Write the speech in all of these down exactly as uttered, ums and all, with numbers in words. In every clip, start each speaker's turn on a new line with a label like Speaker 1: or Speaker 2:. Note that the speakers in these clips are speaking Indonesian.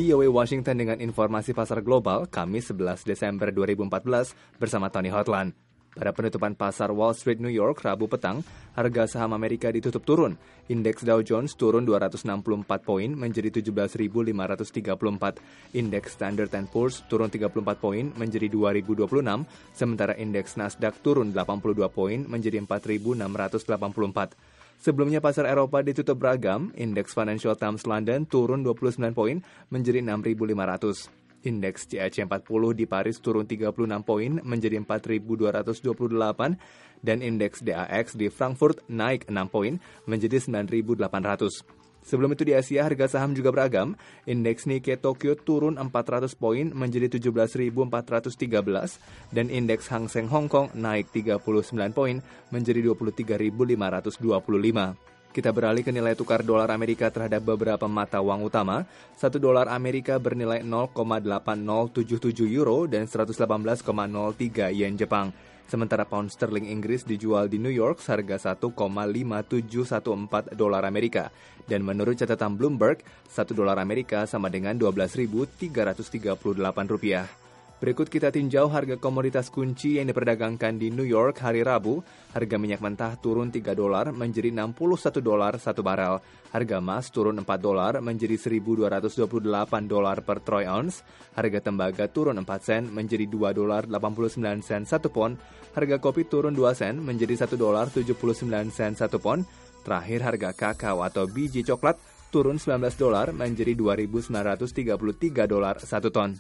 Speaker 1: V O A Washington dengan informasi pasar global Kamis sebelas Desember dua ribu empat belas bersama Tony Hotland. Pada penutupan pasar Wall Street New York Rabu petang, harga saham Amerika ditutup turun. Indeks Dow Jones turun dua ratus enam puluh empat poin menjadi tujuh belas ribu lima ratus tiga puluh empat. Indeks Standard and Poor's turun tiga puluh empat poin menjadi dua ribu dua puluh enam, sementara indeks Nasdaq turun delapan puluh dua poin menjadi empat ribu enam ratus delapan puluh empat. Sebelumnya pasar Eropa ditutup beragam, indeks Financial Times London turun dua puluh sembilan poin menjadi enam ribu lima ratus. Indeks C A C empat puluh di Paris turun tiga puluh enam poin menjadi empat ribu dua ratus dua puluh delapan dan indeks D A X di Frankfurt naik enam poin menjadi sembilan ribu delapan ratus. Sebelum itu di Asia harga saham juga beragam. Indeks Nikkei Tokyo turun empat ratus poin menjadi tujuh belas ribu empat ratus tiga belas dan indeks Hang Seng Hong Kong naik tiga puluh sembilan poin menjadi dua puluh tiga ribu lima ratus dua puluh lima. Kita beralih ke nilai tukar dolar Amerika terhadap beberapa mata uang utama. Satu dolar Amerika bernilai nol koma delapan nol tujuh tujuh euro dan seratus delapan belas koma nol tiga yen Jepang. Sementara pound sterling Inggris dijual di New York seharga satu koma lima tujuh satu empat dolar Amerika. Dan menurut catatan Bloomberg, satu dolar Amerika sama dengan dua belas ribu tiga ratus tiga puluh delapan rupiah. Berikut kita tinjau harga komoditas kunci yang diperdagangkan di New York hari Rabu. Harga minyak mentah turun tiga dolar menjadi enam puluh satu dolar satu barel. Harga emas turun empat dolar menjadi seribu dua ratus dua puluh delapan dolar per troy ounce. Harga tembaga turun empat sen menjadi dua dolar delapan puluh sembilan sen satu pon. Harga kopi turun dua sen menjadi satu dolar tujuh puluh sembilan sen satu pon. Terakhir harga kakao atau biji coklat turun sembilan belas dolar menjadi dua ribu sembilan ratus tiga puluh tiga dolar satu ton.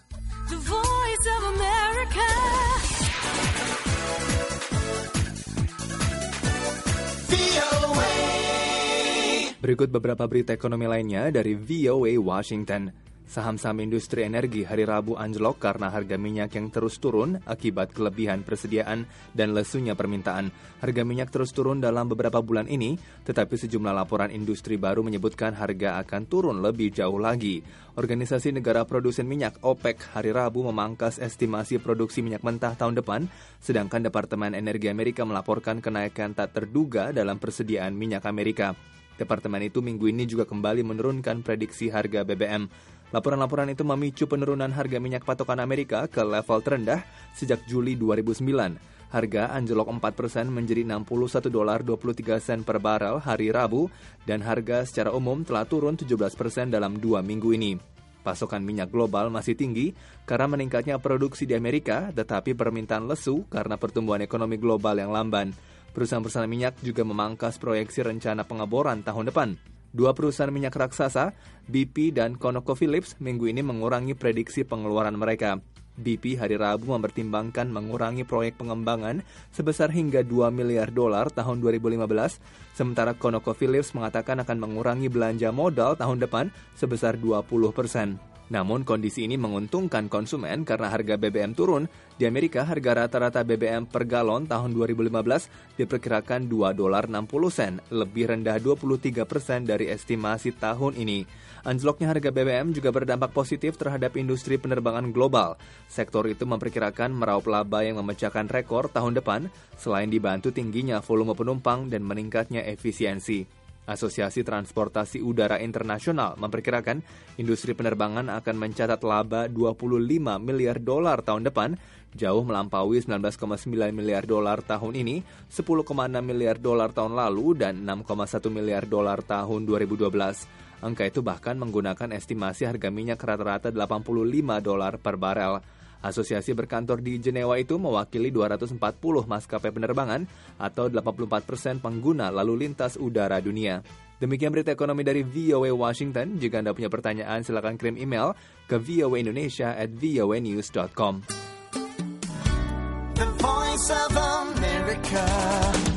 Speaker 1: Berikut beberapa berita ekonomi lainnya dari V O A Washington. Saham-saham industri energi hari Rabu anjlok karena harga minyak yang terus turun akibat kelebihan persediaan dan lesunya permintaan. Harga minyak terus turun dalam beberapa bulan ini, tetapi sejumlah laporan industri baru menyebutkan harga akan turun lebih jauh lagi. Organisasi negara produsen minyak OPEC hari Rabu memangkas estimasi produksi minyak mentah tahun depan, sedangkan Departemen Energi Amerika melaporkan kenaikan tak terduga dalam persediaan minyak Amerika. Departemen itu minggu ini juga kembali menurunkan prediksi harga B B M. Laporan-laporan itu memicu penurunan harga minyak patokan Amerika ke level terendah sejak Juli dua ribu sembilan. Harga anjlok empat persen menjadi enam puluh satu dolar dua puluh tiga sen per barel hari Rabu, dan harga secara umum telah turun tujuh belas persen dalam dua minggu ini. Pasokan minyak global masih tinggi karena meningkatnya produksi di Amerika, tetapi permintaan lesu karena pertumbuhan ekonomi global yang lamban. Perusahaan-perusahaan minyak juga memangkas proyeksi rencana pengeboran tahun depan. Dua perusahaan minyak raksasa, B P dan ConocoPhillips, minggu ini mengurangi prediksi pengeluaran mereka. B P hari Rabu mempertimbangkan mengurangi proyek pengembangan sebesar hingga dua miliar dolar tahun dua ribu lima belas, sementara ConocoPhillips mengatakan akan mengurangi belanja modal tahun depan sebesar dua puluh persen. Namun kondisi ini menguntungkan konsumen karena harga B B M turun. Di Amerika, harga rata-rata B B M per galon tahun dua ribu lima belas diperkirakan dua dolar enam puluh sen, lebih rendah dua puluh tiga persen dari estimasi tahun ini. Anjloknya harga B B M juga berdampak positif terhadap industri penerbangan global. Sektor itu memperkirakan meraup laba yang memecahkan rekor tahun depan, selain dibantu tingginya volume penumpang dan meningkatnya efisiensi. Asosiasi Transportasi Udara Internasional memperkirakan industri penerbangan akan mencatat laba dua puluh lima miliar dolar tahun depan, jauh melampaui sembilan belas koma sembilan miliar dolar tahun ini, sepuluh koma enam miliar dolar tahun lalu, dan enam koma satu miliar dolar tahun dua ribu dua belas. Angka itu bahkan menggunakan estimasi harga minyak rata-rata delapan puluh lima dolar per barel. Asosiasi berkantor di Jenewa itu mewakili dua ratus empat puluh maskapai penerbangan atau delapan puluh empat persen pengguna lalu lintas udara dunia. Demikian berita ekonomi dari V O A Washington. Jika Anda punya pertanyaan, silakan kirim email ke voaindonesia at voanews dot com. The Voice of America.